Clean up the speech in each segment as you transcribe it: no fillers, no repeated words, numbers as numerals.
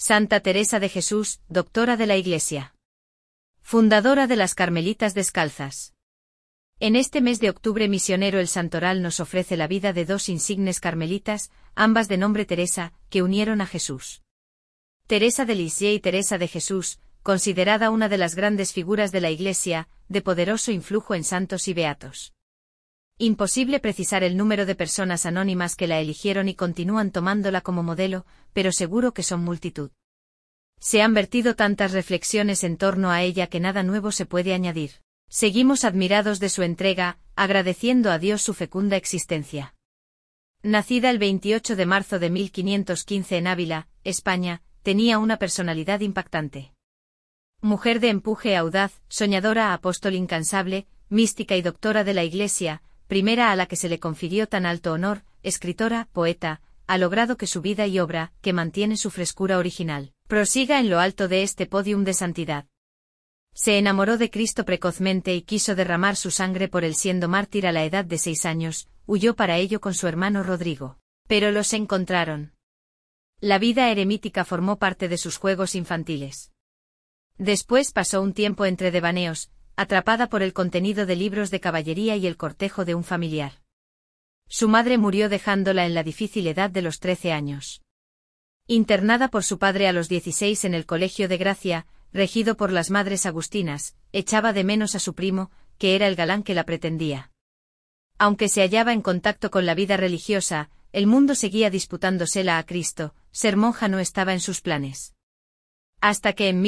Santa Teresa de Jesús, doctora de la Iglesia. Fundadora de las Carmelitas Descalzas. En este mes de octubre misionero el Santoral nos ofrece la vida de dos insignes carmelitas, ambas de nombre Teresa, que unieron a Jesús. Teresa de Lisieux y Teresa de Jesús, considerada una de las grandes figuras de la Iglesia, de poderoso influjo en santos y beatos. Imposible precisar el número de personas anónimas que la eligieron y continúan tomándola como modelo, pero seguro que son multitud. Se han vertido tantas reflexiones en torno a ella que nada nuevo se puede añadir. Seguimos admirados de su entrega, agradeciendo a Dios su fecunda existencia. Nacida el 28 de marzo de 1515 en Ávila, España, tenía una personalidad impactante. Mujer de empuje audaz, soñadora, apóstol incansable, mística y doctora de la Iglesia, primera a la que se le confirió tan alto honor, escritora, poeta, ha logrado que su vida y obra, que mantiene su frescura original, prosiga en lo alto de este pódium de santidad. Se enamoró de Cristo precozmente y quiso derramar su sangre por él siendo mártir a la edad de 6 años, huyó para ello con su hermano Rodrigo. Pero los encontraron. La vida eremítica formó parte de sus juegos infantiles. Después pasó un tiempo entre devaneos, atrapada por el contenido de libros de caballería y el cortejo de un familiar. Su madre murió dejándola en la difícil edad de los 13 años. Internada por su padre a los 16 en el Colegio de Gracia, regido por las Madres Agustinas, echaba de menos a su primo, que era el galán que la pretendía. Aunque se hallaba en contacto con la vida religiosa, el mundo seguía disputándosela a Cristo, ser monja no estaba en sus planes. Hasta que en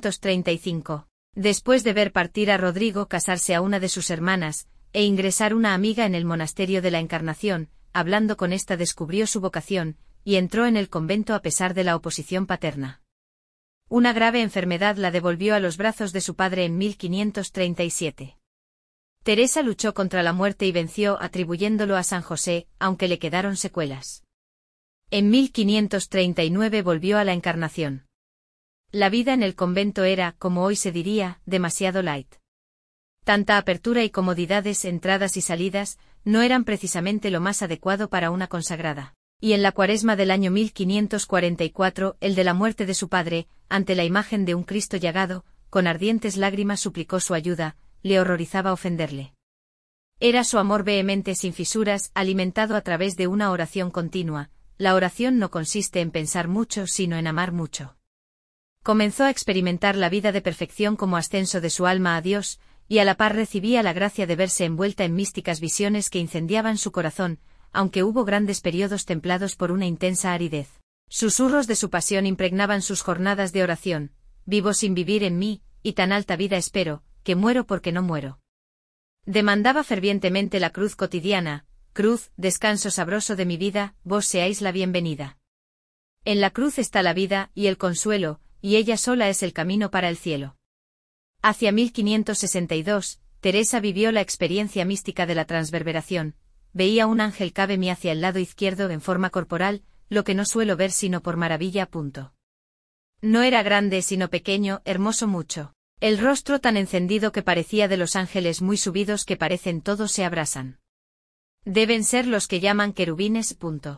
1535, después de ver partir a Rodrigo, casarse a una de sus hermanas, e ingresar una amiga en el monasterio de la Encarnación, hablando con ésta descubrió su vocación, y entró en el convento a pesar de la oposición paterna. Una grave enfermedad la devolvió a los brazos de su padre en 1537. Teresa luchó contra la muerte y venció atribuyéndolo a San José, aunque le quedaron secuelas. En 1539 volvió a la Encarnación. La vida en el convento era, como hoy se diría, demasiado light. Tanta apertura y comodidades, entradas y salidas, no eran precisamente lo más adecuado para una consagrada. Y en la Cuaresma del año 1544, el de la muerte de su padre, ante la imagen de un Cristo llagado, con ardientes lágrimas suplicó su ayuda, le horrorizaba ofenderle. Era su amor vehemente sin fisuras, alimentado a través de una oración continua. La oración no consiste en pensar mucho sino en amar mucho. Comenzó a experimentar la vida de perfección como ascenso de su alma a Dios, y a la par recibía la gracia de verse envuelta en místicas visiones que incendiaban su corazón, aunque hubo grandes periodos templados por una intensa aridez. Susurros de su pasión impregnaban sus jornadas de oración: vivo sin vivir en mí, y tan alta vida espero, que muero porque no muero. Demandaba fervientemente la cruz cotidiana: cruz, descanso sabroso de mi vida, vos seáis la bienvenida. En la cruz está la vida y el consuelo, y ella sola es el camino para el cielo. Hacia 1562, Teresa vivió la experiencia mística de la transverberación. Veía un ángel cábeme hacia el lado izquierdo en forma corporal, lo que no suelo ver sino por maravilla. No era grande sino pequeño, hermoso mucho. El rostro tan encendido que parecía de los ángeles muy subidos que parecen todos se abrasan. Deben ser los que llaman querubines.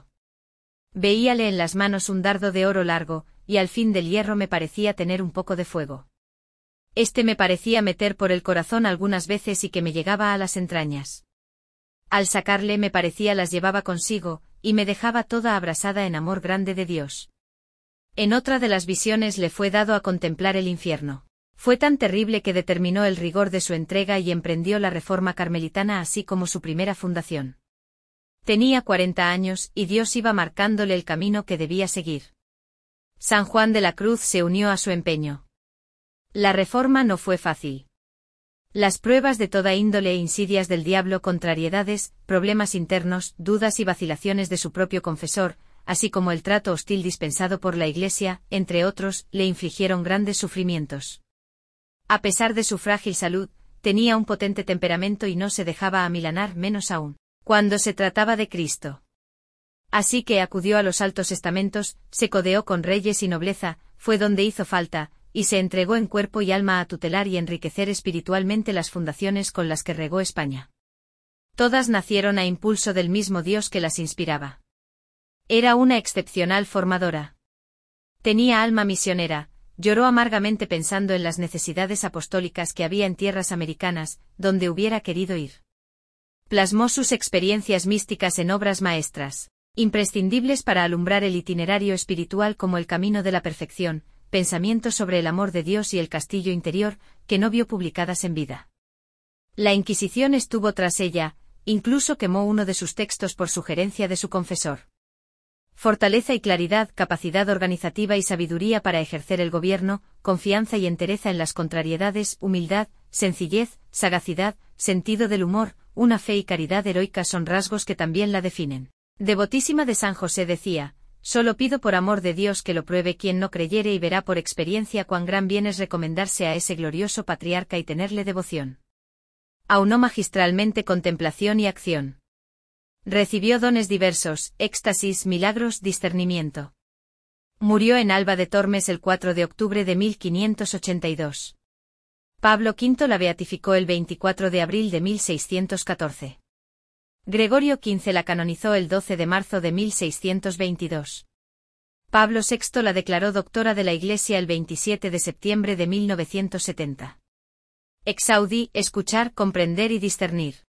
Veíale en las manos un dardo de oro largo, y al fin del hierro me parecía tener un poco de fuego. Este me parecía meter por el corazón algunas veces y que me llegaba a las entrañas. Al sacarle me parecía las llevaba consigo, y me dejaba toda abrasada en amor grande de Dios. En otra de las visiones le fue dado a contemplar el infierno. Fue tan terrible que determinó el rigor de su entrega y emprendió la reforma carmelitana así como su primera fundación. Tenía 40 años y Dios iba marcándole el camino que debía seguir. San Juan de la Cruz se unió a su empeño. La reforma no fue fácil. Las pruebas de toda índole e insidias del diablo, contrariedades, problemas internos, dudas y vacilaciones de su propio confesor, así como el trato hostil dispensado por la Iglesia, entre otros, le infligieron grandes sufrimientos. A pesar de su frágil salud, tenía un potente temperamento y no se dejaba amilanar, menos aún cuando se trataba de Cristo. Así que acudió a los altos estamentos, se codeó con reyes y nobleza, fue donde hizo falta, y se entregó en cuerpo y alma a tutelar y enriquecer espiritualmente las fundaciones con las que regó España. Todas nacieron a impulso del mismo Dios que las inspiraba. Era una excepcional formadora. Tenía alma misionera, lloró amargamente pensando en las necesidades apostólicas que había en tierras americanas, donde hubiera querido ir. Plasmó sus experiencias místicas en obras maestras, imprescindibles para alumbrar el itinerario espiritual como el camino de la perfección, pensamientos sobre el amor de Dios y el castillo interior, que no vio publicadas en vida. La Inquisición estuvo tras ella, incluso quemó uno de sus textos por sugerencia de su confesor. Fortaleza y claridad, capacidad organizativa y sabiduría para ejercer el gobierno, confianza y entereza en las contrariedades, humildad, sencillez, sagacidad, sentido del humor, una fe y caridad heroica son rasgos que también la definen. Devotísima de San José decía: solo pido por amor de Dios que lo pruebe quien no creyere y verá por experiencia cuán gran bien es recomendarse a ese glorioso patriarca y tenerle devoción. Aunó magistralmente contemplación y acción. Recibió dones diversos, éxtasis, milagros, discernimiento. Murió en Alba de Tormes el 4 de octubre de 1582. Pablo V la beatificó el 24 de abril de 1614. Gregorio XV la canonizó el 12 de marzo de 1622. Pablo VI la declaró doctora de la Iglesia el 27 de septiembre de 1970. Exaudi, escuchar, comprender y discernir.